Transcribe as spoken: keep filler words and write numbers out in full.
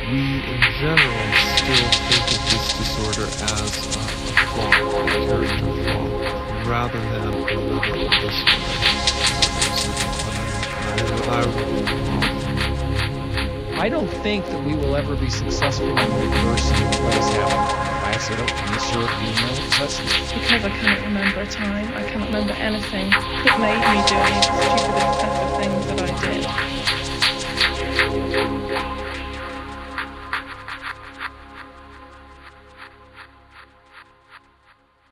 we in general still think of this disorder as a, a flaw, a character flaw, rather than a mental disorder. I, I, I don't think that we will ever be successful in reversing what has happened. I said, oh, I'm sure you know successful. Because I cannot remember a time, I cannot remember anything that made me do any of the stupid, excessive things that I did.